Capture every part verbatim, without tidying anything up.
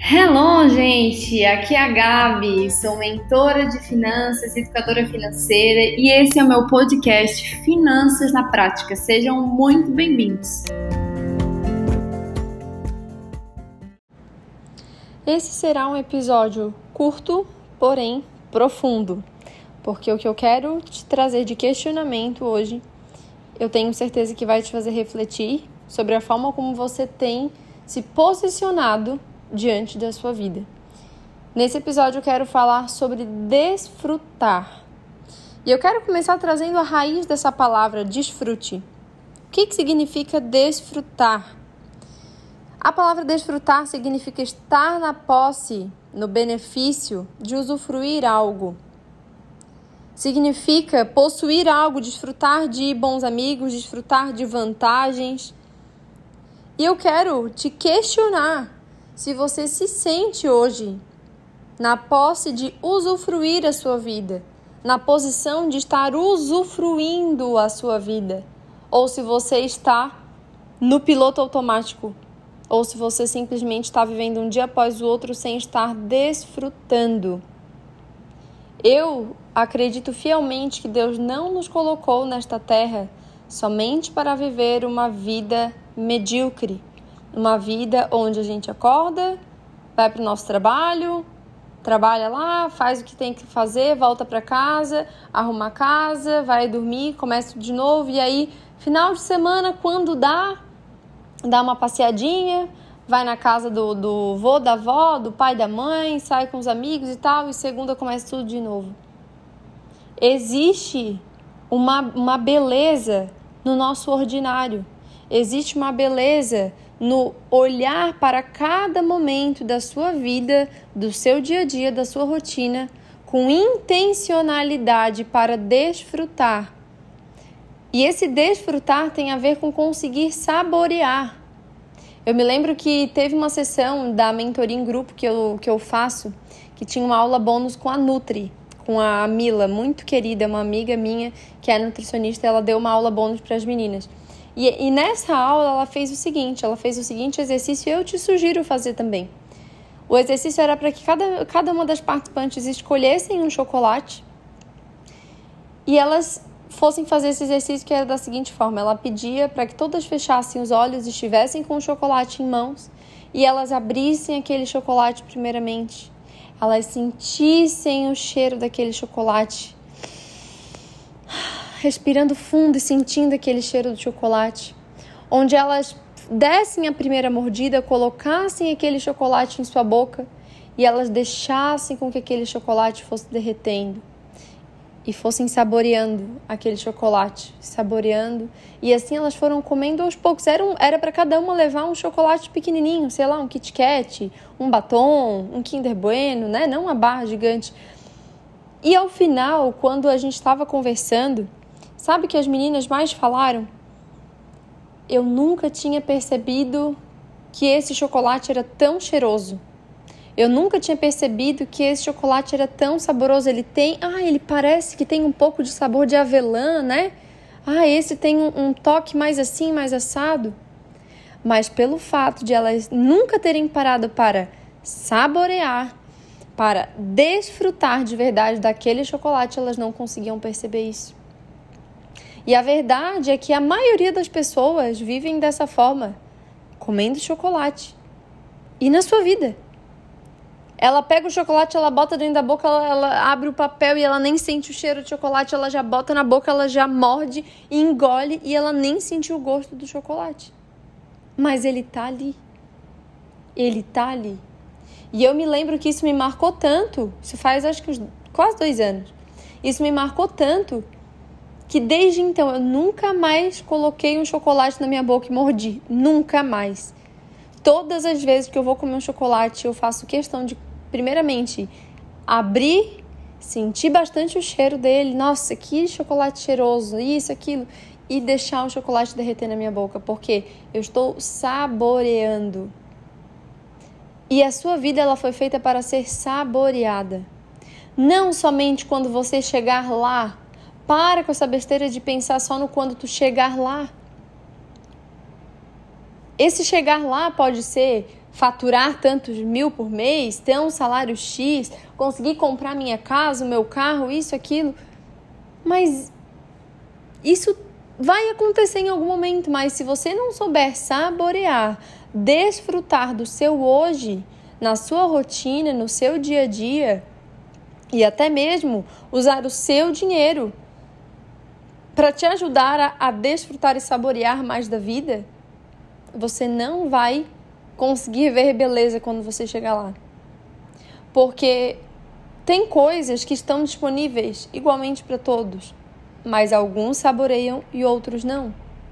Hello, gente! Aqui é a Gabi, sou mentora de finanças, educadora financeira e esse é o meu podcast Finanças na Prática. Sejam muito bem-vindos! Esse será um episódio curto, porém profundo, porque o que eu quero te trazer de questionamento hoje, eu tenho certeza que vai te fazer refletir sobre a forma como você tem se posicionado diante da sua vida. Nesse episódio eu quero falar sobre desfrutar. E eu quero começar trazendo a raiz dessa palavra, desfrute. O que que significa desfrutar? A palavra desfrutar significa estar na posse, no benefício de usufruir algo. Significa possuir algo, desfrutar de bons amigos, desfrutar de vantagens. E eu quero te questionar se você se sente hoje na posse de usufruir a sua vida, na posição de estar usufruindo a sua vida, ou se você está no piloto automático, ou se você simplesmente está vivendo um dia após o outro sem estar desfrutando. Eu acredito fielmente que Deus não nos colocou nesta terra somente para viver uma vida medíocre. Uma vida onde a gente acorda, vai para o nosso trabalho, trabalha lá, faz o que tem que fazer, volta para casa, arruma a casa, vai dormir, começa de novo. E aí, final de semana, quando dá, dá uma passeadinha, vai na casa do, do vô, da avó, do pai, da mãe, sai com os amigos e tal, e segunda começa tudo de novo. Existe uma, uma beleza no nosso ordinário. Existe uma beleza no olhar para cada momento da sua vida, do seu dia a dia, da sua rotina, com intencionalidade para desfrutar. E esse desfrutar tem a ver com conseguir saborear. Eu me lembro que teve uma sessão da mentoria em grupo que eu, que eu faço, que tinha uma aula bônus com a Nutri, com a Mila, muito querida, uma amiga minha que é nutricionista, ela deu uma aula bônus para as meninas. E, e nessa aula ela fez o seguinte, ela fez o seguinte exercício e eu te sugiro fazer também. O exercício era para que cada, cada uma das participantes escolhessem um chocolate e elas fossem fazer esse exercício que era da seguinte forma. Ela pedia para que todas fechassem os olhos e estivessem com o chocolate em mãos e elas abrissem aquele chocolate primeiramente. Elas sentissem o cheiro daquele chocolate, respirando fundo e sentindo aquele cheiro do chocolate, onde elas dessem a primeira mordida, colocassem aquele chocolate em sua boca e elas deixassem com que aquele chocolate fosse derretendo e fossem saboreando aquele chocolate, saboreando, e assim elas foram comendo aos poucos. Era para cada uma levar um chocolate pequenininho, sei lá, um Kit Kat, um batom, um Kinder Bueno, né? Não uma barra gigante. E ao final, quando a gente estava conversando, sabe o que as meninas mais falaram? Eu nunca tinha percebido que esse chocolate era tão cheiroso. Eu nunca tinha percebido que esse chocolate era tão saboroso. Ele tem... Ah, ele parece que tem um pouco de sabor de avelã, né? Ah, esse tem um, um toque mais assim, mais assado. Mas pelo fato de elas nunca terem parado para saborear, para desfrutar de verdade daquele chocolate, elas não conseguiam perceber isso. E a verdade é que a maioria das pessoas vivem dessa forma, comendo chocolate. E na sua vida? Ela pega o chocolate, ela bota dentro da boca, ela, ela abre o papel e ela nem sente o cheiro de chocolate, ela já bota na boca, ela já morde e engole e ela nem sentiu o gosto do chocolate. Mas ele tá ali. Ele tá ali. E eu me lembro que isso me marcou tanto, isso faz acho que uns, quase dois anos, isso me marcou tanto que desde então eu nunca mais coloquei um chocolate na minha boca e mordi, nunca mais. Todas as vezes que eu vou comer um chocolate, eu faço questão de, primeiramente, abrir, sentir bastante o cheiro dele, nossa, que chocolate cheiroso, isso, aquilo, e deixar o chocolate derreter na minha boca, porque eu estou saboreando. E a sua vida ela foi feita para ser saboreada. Não somente quando você chegar lá. Para com essa besteira de pensar só no quando tu chegar lá. Esse chegar lá pode ser faturar tantos mil por mês, ter um salário X, conseguir comprar minha casa, o meu carro, isso, aquilo. Mas isso vai acontecer em algum momento, mas se você não souber saborear, desfrutar do seu hoje, na sua rotina, no seu dia a dia, e até mesmo usar o seu dinheiro para te ajudar a, a desfrutar e saborear mais da vida, você não vai conseguir ver beleza quando você chegar lá. Porque tem coisas que estão disponíveis igualmente para todos, mas alguns saboreiam e outros não.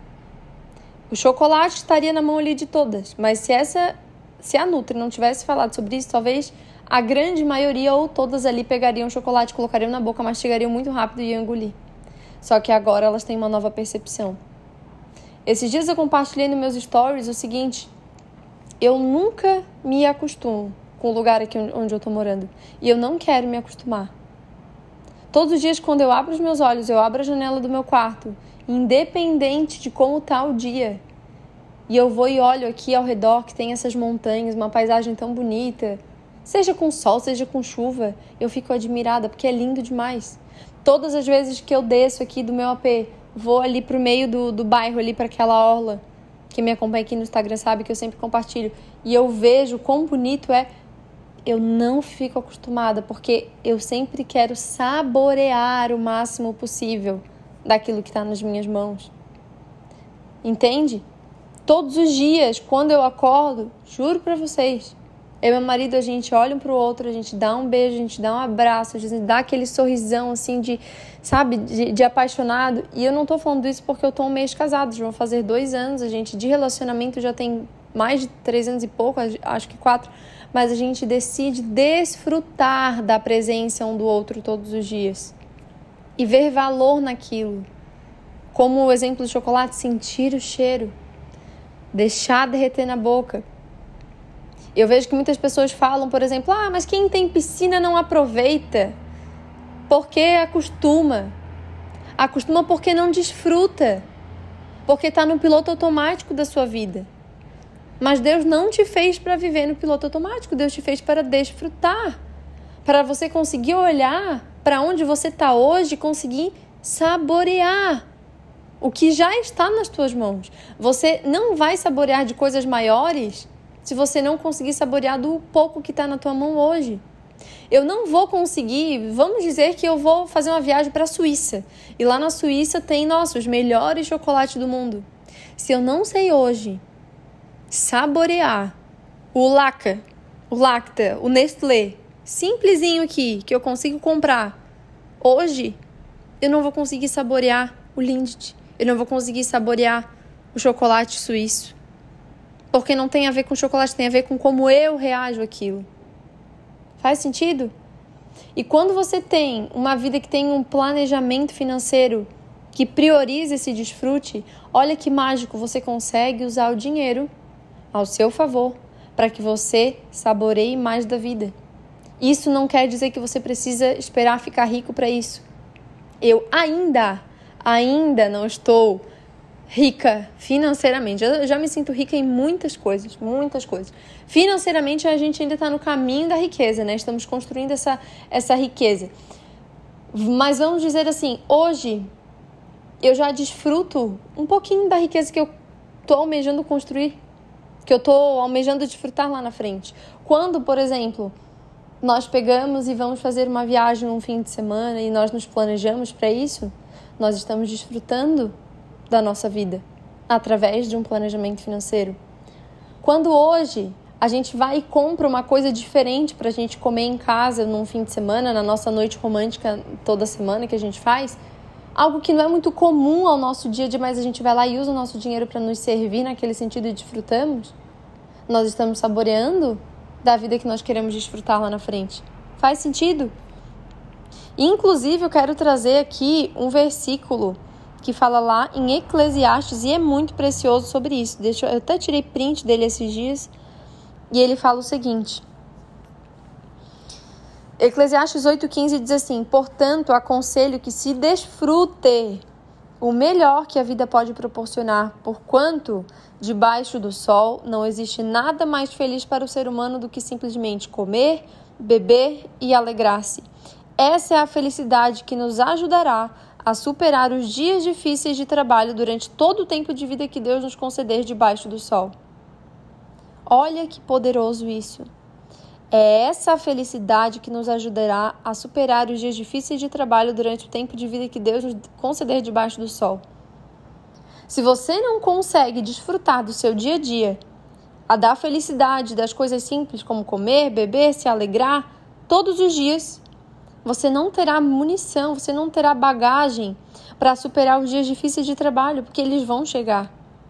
O chocolate estaria na mão ali de todas, mas se essa, se a Nutri não tivesse falado sobre isso, talvez a grande maioria ou todas ali pegariam o chocolate, colocariam na boca, mastigariam muito rápido e iam engolir. Só que agora elas têm uma nova percepção. Esses dias eu compartilhei nos meus stories o seguinte: eu nunca me acostumo com o lugar aqui onde eu tô morando. E eu não quero me acostumar. Todos os dias, quando eu abro os meus olhos, eu abro a janela do meu quarto, independente de como tá o dia, e eu vou e olho aqui ao redor que tem essas montanhas, uma paisagem tão bonita, seja com sol, seja com chuva, eu fico admirada, porque é lindo demais. Todas as vezes que eu desço aqui do meu A P, vou ali pro meio do, do bairro, ali para aquela orla, quem me acompanha aqui no Instagram sabe que eu sempre compartilho, e eu vejo quão bonito é, eu não fico acostumada, porque eu sempre quero saborear o máximo possível daquilo que está nas minhas mãos. Entende? Todos os dias, quando eu acordo, juro para vocês, eu e meu marido, a gente olha um pro outro, a gente dá um beijo, a gente dá um abraço, a gente dá aquele sorrisão assim de, sabe, de, de apaixonado. E eu não tô falando isso porque eu tô um mês casado, já vão fazer dois anos, a gente de relacionamento já tem mais de três anos e pouco, acho que quatro, mas a gente decide desfrutar da presença um do outro todos os dias e ver valor naquilo. Como o exemplo do chocolate, sentir o cheiro, deixar derreter na boca. Eu vejo que muitas pessoas falam, por exemplo, ah, mas quem tem piscina não aproveita porque acostuma. Acostuma porque não desfruta, porque está no piloto automático da sua vida. Mas Deus não te fez para viver no piloto automático, Deus te fez para desfrutar, para você conseguir olhar para onde você está hoje, conseguir saborear o que já está nas tuas mãos. Você não vai saborear de coisas maiores se você não conseguir saborear do pouco que está na tua mão hoje. Eu não vou conseguir, vamos dizer que eu vou fazer uma viagem para a Suíça, e lá na Suíça tem, nossa, os melhores chocolates do mundo. Se eu não sei hoje saborear o Laca, o Lacta, o Nestlé, simplesinho aqui, que eu consigo comprar hoje, eu não vou conseguir saborear o Lindt, eu não vou conseguir saborear o chocolate suíço. Porque não tem a ver com chocolate, tem a ver com como eu reajo àquilo. Faz sentido? E quando você tem uma vida que tem um planejamento financeiro que prioriza esse desfrute, olha que mágico, você consegue usar o dinheiro ao seu favor para que você saboreie mais da vida. Isso não quer dizer que você precisa esperar ficar rico para isso. Eu ainda, ainda não estou rica financeiramente. Eu já me sinto rica em muitas coisas, muitas coisas. Financeiramente, a gente ainda está no caminho da riqueza, né? Estamos construindo essa, essa riqueza. Mas vamos dizer assim, hoje eu já desfruto um pouquinho da riqueza que eu estou almejando construir, que eu estou almejando desfrutar lá na frente. Quando, por exemplo, nós pegamos e vamos fazer uma viagem um fim de semana e nós nos planejamos para isso, nós estamos desfrutando da nossa vida através de um planejamento financeiro. Quando hoje a gente vai e compra uma coisa diferente para a gente comer em casa num fim de semana, na nossa noite romântica toda semana que a gente faz, algo que não é muito comum ao nosso dia a dia, mas a gente vai lá e usa o nosso dinheiro para nos servir naquele sentido e desfrutamos, nós estamos saboreando da vida que nós queremos desfrutar lá na frente. Faz sentido? Inclusive, eu quero trazer aqui um versículo que fala lá em Eclesiastes e é muito precioso sobre isso. Deixa eu, eu até tirei print dele esses dias e ele fala o seguinte. Eclesiastes oito, quinze diz assim: portanto, aconselho que se desfrute o melhor que a vida pode proporcionar, porquanto, debaixo do sol, não existe nada mais feliz para o ser humano do que simplesmente comer, beber e alegrar-se. Essa é a felicidade que nos ajudará a superar os dias difíceis de trabalho durante todo o tempo de vida que Deus nos conceder debaixo do sol. Olha que poderoso isso! É essa a felicidade que nos ajudará a superar os dias difíceis de trabalho durante o tempo de vida que Deus nos conceder debaixo do sol. Se você não consegue desfrutar do seu dia a dia, a dar felicidade das coisas simples como comer, beber, se alegrar, todos os dias, você não terá munição, você não terá bagagem para superar os dias difíceis de trabalho, porque eles vão chegar.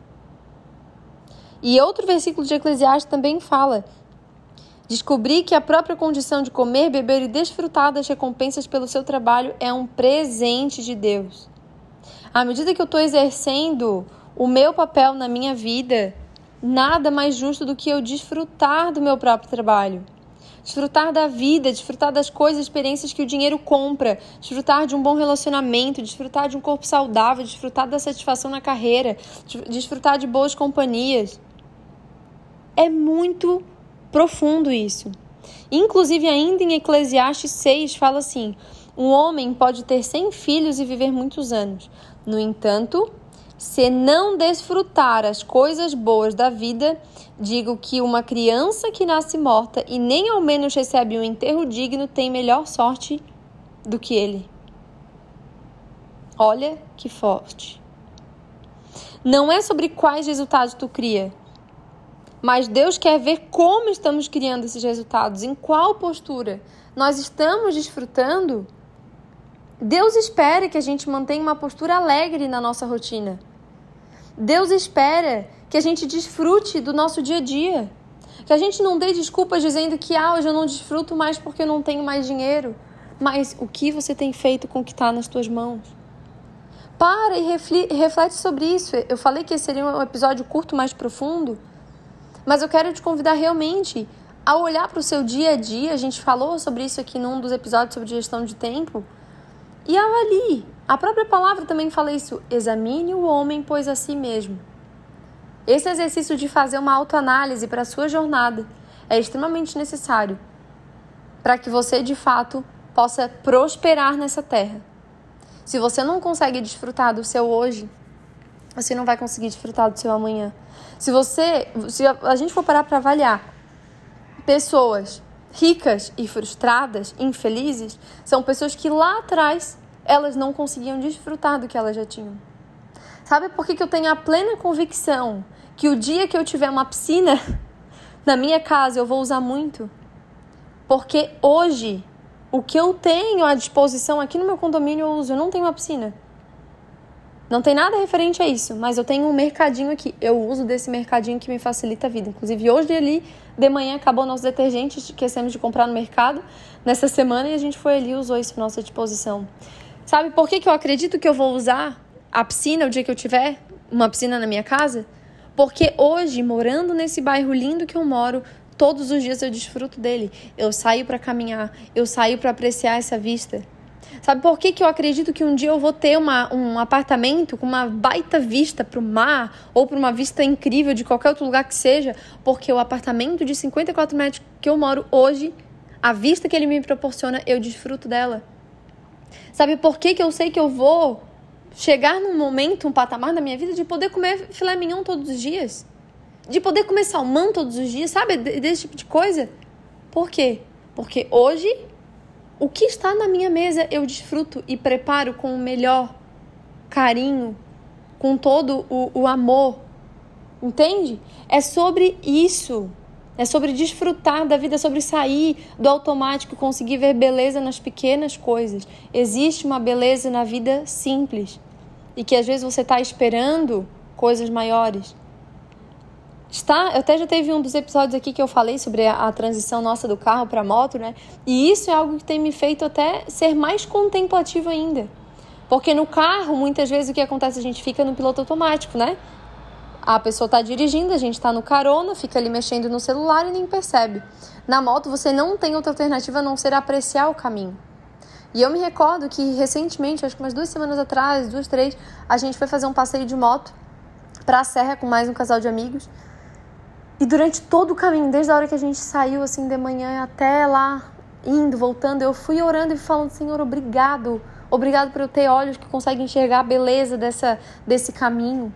E outro versículo de Eclesiastes também fala: descobrir que a própria condição de comer, beber e desfrutar das recompensas pelo seu trabalho é um presente de Deus. À medida que eu estou exercendo o meu papel na minha vida, nada mais justo do que eu desfrutar do meu próprio trabalho. Desfrutar da vida, desfrutar das coisas, experiências que o dinheiro compra, desfrutar de um bom relacionamento, desfrutar de um corpo saudável, desfrutar da satisfação na carreira, desfrutar de boas companhias. É muito profundo isso. Inclusive, ainda em Eclesiastes seis, fala assim: um homem pode ter cem filhos e viver muitos anos. No entanto, se não desfrutar as coisas boas da vida, digo que uma criança que nasce morta e nem ao menos recebe um enterro digno tem melhor sorte do que ele. Olha que forte. Não é sobre quais resultados tu cria, mas Deus quer ver como estamos criando esses resultados, em qual postura nós estamos desfrutando. Deus espera que a gente mantenha uma postura alegre na nossa rotina. Deus espera que a gente desfrute do nosso dia a dia. Que a gente não dê desculpas dizendo que ah, hoje eu não desfruto mais porque eu não tenho mais dinheiro. Mas o que você tem feito com o que está nas tuas mãos? Para e reflete sobre isso. Eu falei que esse seria um episódio curto, mais profundo. Mas eu quero te convidar realmente a olhar para o seu dia a dia. A gente falou sobre isso aqui num dos episódios sobre gestão de tempo. E avalie. A própria palavra também fala isso. Examine o homem, pois a si mesmo. Esse exercício de fazer uma autoanálise para a sua jornada é extremamente necessário para que você, de fato, possa prosperar nessa terra. Se você não consegue desfrutar do seu hoje, você não vai conseguir desfrutar do seu amanhã. Se você, se a gente for parar para avaliar, pessoas ricas e frustradas, infelizes, são pessoas que lá atrás elas não conseguiam desfrutar do que elas já tinham. Sabe por que que eu tenho a plena convicção que o dia que eu tiver uma piscina na minha casa eu vou usar muito? Porque hoje, o que eu tenho à disposição aqui no meu condomínio eu uso. Eu não tenho uma piscina. Não tem nada referente a isso, mas eu tenho um mercadinho aqui. Eu uso desse mercadinho que me facilita a vida. Inclusive, hoje ali de manhã acabou nosso detergente, esquecemos de comprar no mercado nessa semana e a gente foi ali e usou isso à nossa disposição. Sabe por que que eu acredito que eu vou usar a piscina o dia que eu tiver uma piscina na minha casa? Porque hoje, morando nesse bairro lindo que eu moro, todos os dias eu desfruto dele. Eu saio para caminhar, eu saio para apreciar essa vista. Sabe por que que eu acredito que um dia eu vou ter uma, um apartamento com uma baita vista para o mar ou para uma vista incrível de qualquer outro lugar que seja? Porque o apartamento de cinquenta e quatro metros que eu moro hoje, a vista que ele me proporciona, eu desfruto dela. Sabe por que que eu sei que eu vou chegar num momento, um patamar da minha vida de poder comer filé mignon todos os dias? De poder comer salmão todos os dias, sabe? Desse tipo de coisa. Por quê? Porque hoje, o que está na minha mesa eu desfruto e preparo com o melhor carinho, com todo o, o amor. Entende? É sobre isso. É sobre desfrutar da vida, é sobre sair do automático, conseguir ver beleza nas pequenas coisas. Existe uma beleza na vida simples. E que às vezes você está esperando coisas maiores. Está, eu até já teve um dos episódios aqui que eu falei sobre a, a transição nossa do carro para a moto, né? E isso é algo que tem me feito até ser mais contemplativo ainda. Porque no carro, muitas vezes, o que acontece? A gente fica no piloto automático, né? A pessoa está dirigindo, a gente está no carona, fica ali mexendo no celular e nem percebe. Na moto, você não tem outra alternativa a não ser apreciar o caminho. E eu me recordo que recentemente, acho que umas duas semanas atrás, duas, três, a gente foi fazer um passeio de moto pra Serra com mais um casal de amigos. E durante todo o caminho, desde a hora que a gente saiu assim de manhã até lá, indo, voltando, eu fui orando e falando, Senhor, obrigado. Obrigado por eu ter olhos que conseguem enxergar a beleza dessa, desse caminho.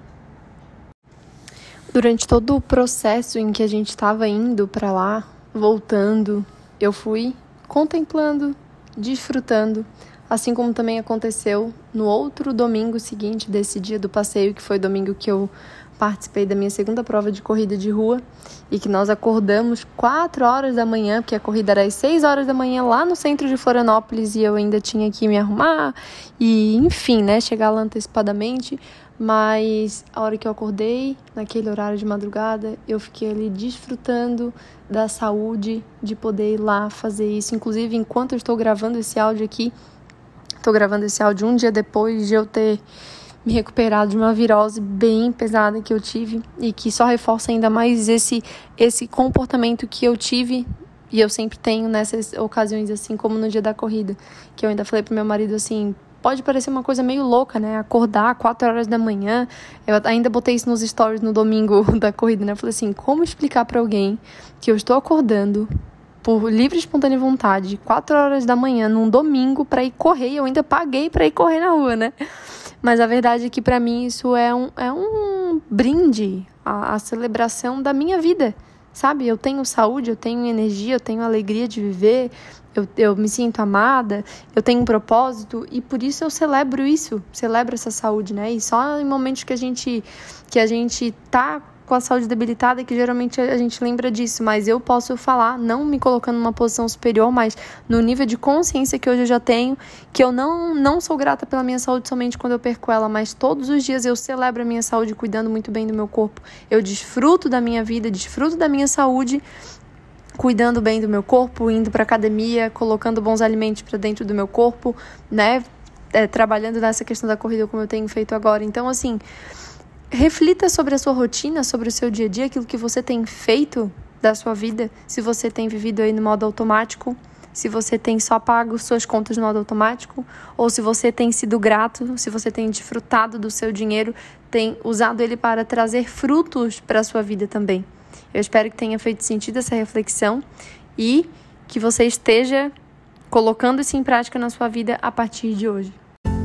Durante todo o processo em que a gente estava indo para lá, voltando, eu fui contemplando, desfrutando, assim como também aconteceu no outro domingo seguinte desse dia do passeio, que foi o domingo que eu participei da minha segunda prova de corrida de rua e que nós acordamos quatro horas da manhã, porque a corrida era às seis horas da manhã lá no centro de Florianópolis e eu ainda tinha que me arrumar e, enfim, né, chegar lá antecipadamente. Mas a hora que eu acordei, naquele horário de madrugada, eu fiquei ali desfrutando da saúde de poder ir lá fazer isso. Inclusive, enquanto eu estou gravando esse áudio aqui, estou gravando esse áudio um dia depois de eu ter me recuperado de uma virose bem pesada que eu tive e que só reforça ainda mais esse, esse comportamento que eu tive e eu sempre tenho nessas ocasiões, assim como no dia da corrida, que eu ainda falei pro meu marido assim, pode parecer uma coisa meio louca, né? Acordar quatro horas da manhã. Eu ainda botei isso nos stories no domingo da corrida, né? Eu falei assim, como explicar pra alguém que eu estou acordando por livre e espontânea vontade, quatro horas da manhã, num domingo, pra ir correr, e eu ainda paguei pra ir correr na rua, né? Mas a verdade é que pra mim isso é um, é um brinde, a, a celebração da minha vida, sabe? Eu tenho saúde, eu tenho energia, eu tenho alegria de viver, eu, eu me sinto amada, eu tenho um propósito e por isso eu celebro isso, celebro essa saúde, né? E só em momentos que a gente, que a gente tá com a saúde debilitada que geralmente a gente lembra disso, mas eu posso falar, não me colocando numa posição superior, mas no nível de consciência que hoje eu já tenho, que eu não, não sou grata pela minha saúde somente quando eu perco ela, mas todos os dias eu celebro a minha saúde cuidando muito bem do meu corpo, eu desfruto da minha vida, desfruto da minha saúde, cuidando bem do meu corpo, indo para academia, colocando bons alimentos para dentro do meu corpo, né, é, trabalhando nessa questão da corrida como eu tenho feito agora. Então, assim, reflita sobre a sua rotina, sobre o seu dia a dia, aquilo que você tem feito da sua vida, se você tem vivido aí no modo automático, se você tem só pago suas contas no modo automático, ou se você tem sido grato, se você tem desfrutado do seu dinheiro, tem usado ele para trazer frutos para a sua vida também. Eu espero que tenha feito sentido essa reflexão e que você esteja colocando isso em prática na sua vida a partir de hoje.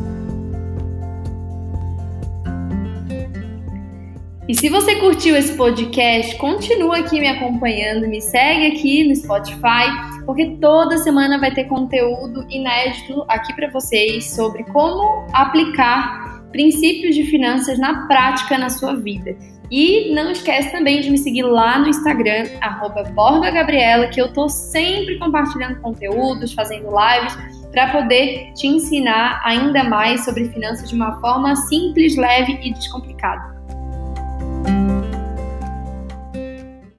E se você curtiu esse podcast, continua aqui me acompanhando, me segue aqui no Spotify, porque toda semana vai ter conteúdo inédito aqui para vocês sobre como aplicar princípios de finanças na prática na sua vida. E não esquece também de me seguir lá no Instagram, arroba Borga Gabriela, que eu tô sempre compartilhando conteúdos, fazendo lives, para poder te ensinar ainda mais sobre finanças de uma forma simples, leve e descomplicada.